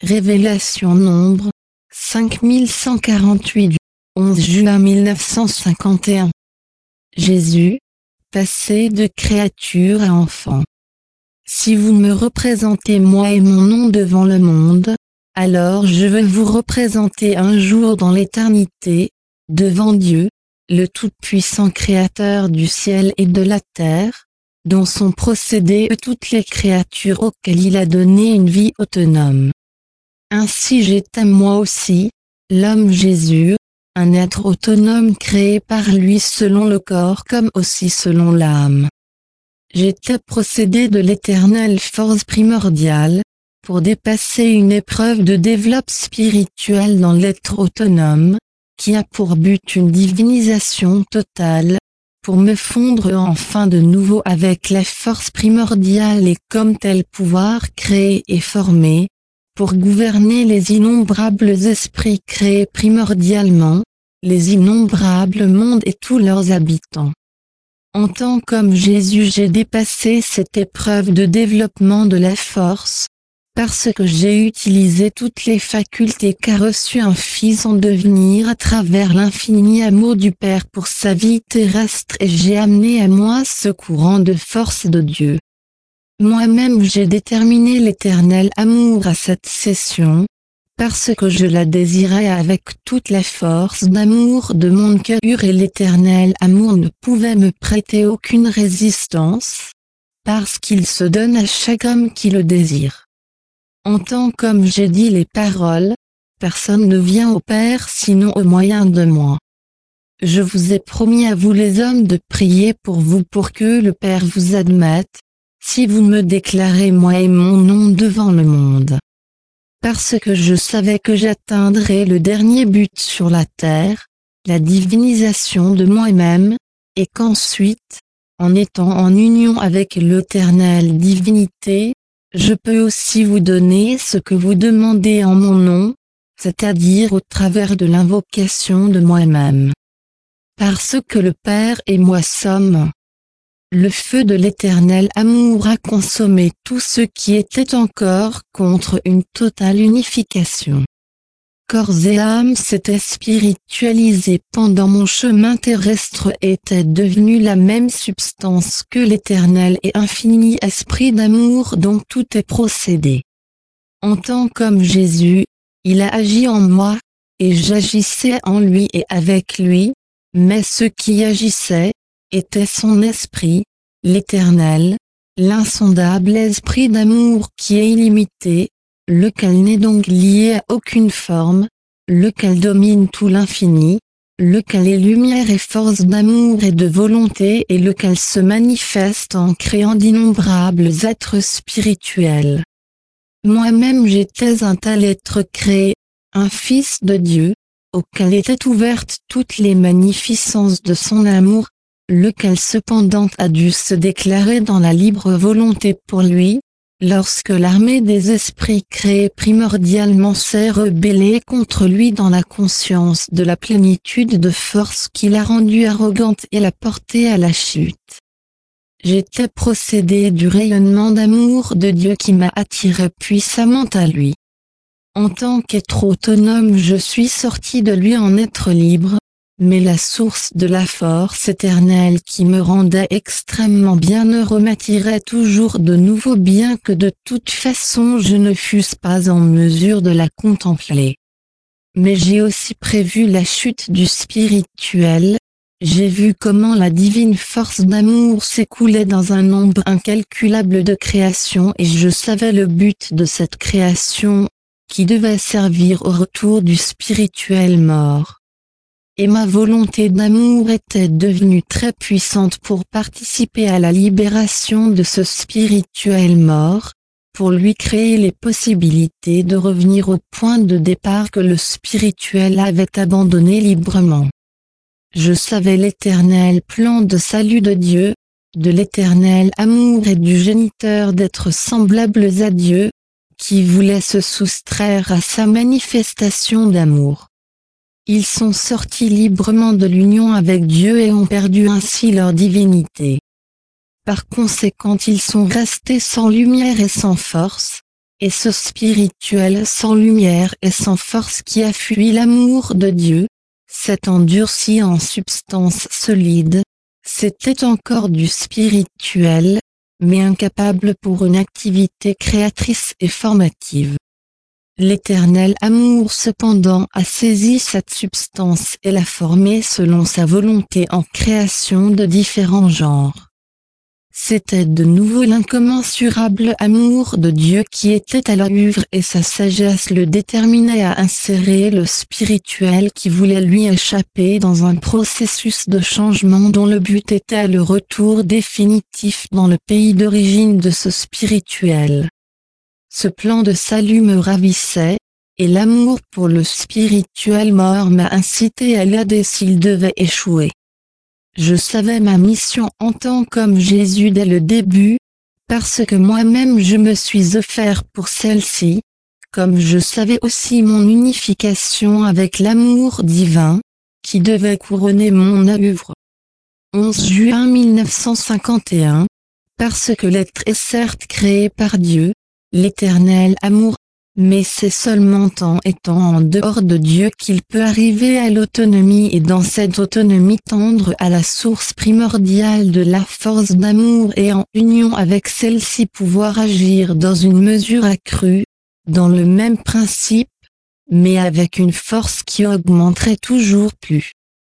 Révélation Nombre, 5148 du 11 juin 1951. Jésus, passé de créature à enfant. Si vous me représentez moi et mon nom devant le monde, alors je veux vous représenter un jour dans l'éternité, devant Dieu, le Tout-Puissant Créateur du ciel et de la terre, dont sont procédées toutes les créatures auxquelles il a donné une vie autonome. Ainsi j'étais moi aussi, l'homme Jésus, un être autonome créé par lui selon le corps comme aussi selon l'âme. J'étais procédé de l'éternelle force primordiale, pour dépasser une épreuve de développement spirituel dans l'être autonome, qui a pour but une divinisation totale, pour me fondre enfin de nouveau avec la force primordiale et comme tel pouvoir créer et former, pour gouverner les innombrables esprits créés primordialement, les innombrables mondes et tous leurs habitants. En tant qu'homme Jésus j'ai dépassé cette épreuve de développement de la force, parce que j'ai utilisé toutes les facultés qu'a reçues un fils en devenir à travers l'infini amour du Père pour sa vie terrestre et j'ai amené à moi ce courant de force de Dieu. Moi-même j'ai déterminé l'éternel amour à cette session, parce que je la désirais avec toute la force d'amour de mon cœur et l'éternel amour ne pouvait me prêter aucune résistance, parce qu'il se donne à chaque homme qui le désire. En tant qu'homme j'ai dit les paroles, personne ne vient au Père sinon au moyen de moi. Je vous ai promis à vous les hommes de prier pour vous pour que le Père vous admette, si vous me déclarez moi et mon nom devant le monde. Parce que je savais que j'atteindrais le dernier but sur la terre, la divinisation de moi-même, et qu'ensuite, en étant en union avec l'éternelle divinité, je peux aussi vous donner ce que vous demandez en mon nom, c'est-à-dire au travers de l'invocation de moi-même. Parce que le Père et moi sommes. Le feu de l'éternel amour a consommé tout ce qui était encore contre une totale unification. Corps et âme s'étaient spiritualisés pendant mon chemin terrestre et étaient devenus la même substance que l'éternel et infini esprit d'amour dont tout est procédé. En tant qu'homme Jésus, il a agi en moi, et j'agissais en lui et avec lui, mais ce qui agissait, était son esprit, l'éternel, l'insondable esprit d'amour qui est illimité, lequel n'est donc lié à aucune forme, lequel domine tout l'infini, lequel est lumière et force d'amour et de volonté et lequel se manifeste en créant d'innombrables êtres spirituels. Moi-même j'étais un tel être créé, un fils de Dieu, auquel étaient ouvertes toutes les magnificences de son amour, lequel cependant a dû se déclarer dans la libre volonté pour lui, lorsque l'armée des esprits créés primordialement s'est rebellée contre lui dans la conscience de la plénitude de force qui l'a rendue arrogante et l'a portée à la chute. J'étais procédé du rayonnement d'amour de Dieu qui m'a attiré puissamment à lui. En tant qu'être autonome je suis sorti de lui en être libre, mais la source de la force éternelle qui me rendait extrêmement bienheureux m'attirait toujours de nouveau bien que de toute façon je ne fusse pas en mesure de la contempler. Mais j'ai aussi prévu la chute du spirituel, j'ai vu comment la divine force d'amour s'écoulait dans un nombre incalculable de créations et je savais le but de cette création, qui devait servir au retour du spirituel mort. Et ma volonté d'amour était devenue très puissante pour participer à la libération de ce spirituel mort, pour lui créer les possibilités de revenir au point de départ que le spirituel avait abandonné librement. Je savais l'éternel plan de salut de Dieu, de l'éternel amour et du géniteur d'êtres semblables à Dieu, qui voulait se soustraire à sa manifestation d'amour. Ils sont sortis librement de l'union avec Dieu et ont perdu ainsi leur divinité. Par conséquent ils sont restés sans lumière et sans force, et ce spirituel sans lumière et sans force qui a fui l'amour de Dieu, s'est endurci en substance solide, c'était encore du spirituel, mais incapable pour une activité créatrice et formative. L'éternel amour cependant a saisi cette substance et l'a formée selon sa volonté en création de différents genres. C'était de nouveau l'incommensurable amour de Dieu qui était à l'œuvre et sa sagesse le déterminait à insérer le spirituel qui voulait lui échapper dans un processus de changement dont le but était le retour définitif dans le pays d'origine de ce spirituel. Ce plan de salut me ravissait, et l'amour pour le spirituel mort m'a incité à l'aider s'il devait échouer. Je savais ma mission en tant qu'homme Jésus dès le début, parce que moi-même je me suis offert pour celle-ci, comme je savais aussi mon unification avec l'amour divin, qui devait couronner mon œuvre. 11 juin 1951, parce que l'être est certes créé par Dieu, l'éternel amour, mais c'est seulement en étant en dehors de Dieu qu'il peut arriver à l'autonomie et dans cette autonomie tendre à la source primordiale de la force d'amour et en union avec celle-ci pouvoir agir dans une mesure accrue, dans le même principe, mais avec une force qui augmenterait toujours plus.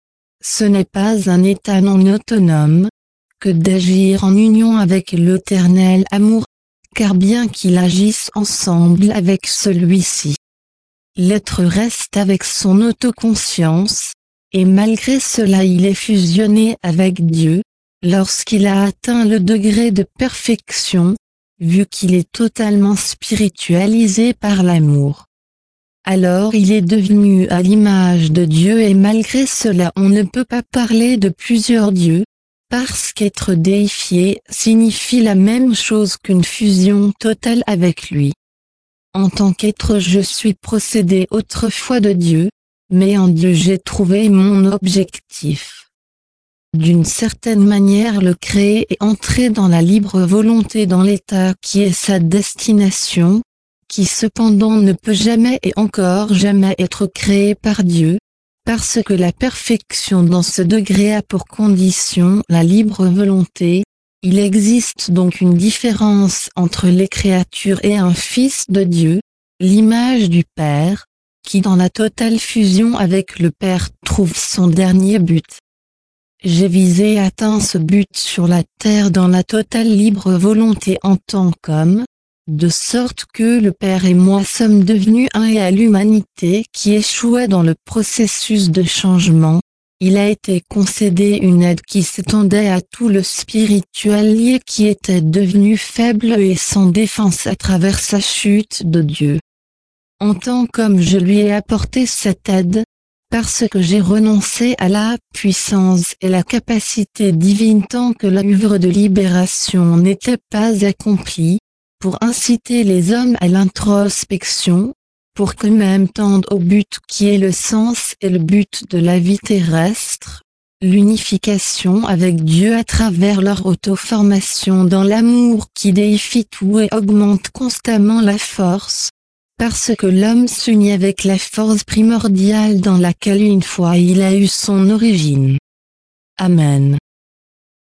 Ce n'est pas un état non autonome, que d'agir en union avec l'éternel amour, car bien qu'ils agissent ensemble avec celui-ci, l'être reste avec son autoconscience, et malgré cela il est fusionné avec Dieu, lorsqu'il a atteint le degré de perfection, vu qu'il est totalement spiritualisé par l'amour. Alors il est devenu à l'image de Dieu et malgré cela on ne peut pas parler de plusieurs dieux, parce qu'être déifié signifie la même chose qu'une fusion totale avec lui. En tant qu'être je suis procédé autrefois de Dieu, mais en Dieu j'ai trouvé mon objectif. D'une certaine manière le créé est entré dans la libre volonté dans l'état qui est sa destination, qui cependant ne peut jamais et encore jamais être créé par Dieu, parce que la perfection dans ce degré a pour condition la libre volonté. Il existe donc une différence entre les créatures et un Fils de Dieu, l'image du Père, qui dans la totale fusion avec le Père trouve son dernier but. J'ai visé et atteint ce but sur la terre dans la totale libre volonté en tant qu'homme, de sorte que le Père et moi sommes devenus un et à l'humanité qui échouait dans le processus de changement, il a été concédé une aide qui s'étendait à tout le spirituel lié qui était devenu faible et sans défense à travers sa chute de Dieu. En tant qu'homme je lui ai apporté cette aide, parce que j'ai renoncé à la puissance et la capacité divine tant que l'œuvre de libération n'était pas accomplie, pour inciter les hommes à l'introspection, pour qu'eux-mêmes tendent au but qui est le sens et le but de la vie terrestre, l'unification avec Dieu à travers leur auto-formation dans l'amour qui déifie tout et augmente constamment la force, parce que l'homme s'unit avec la force primordiale dans laquelle une fois il a eu son origine. Amen.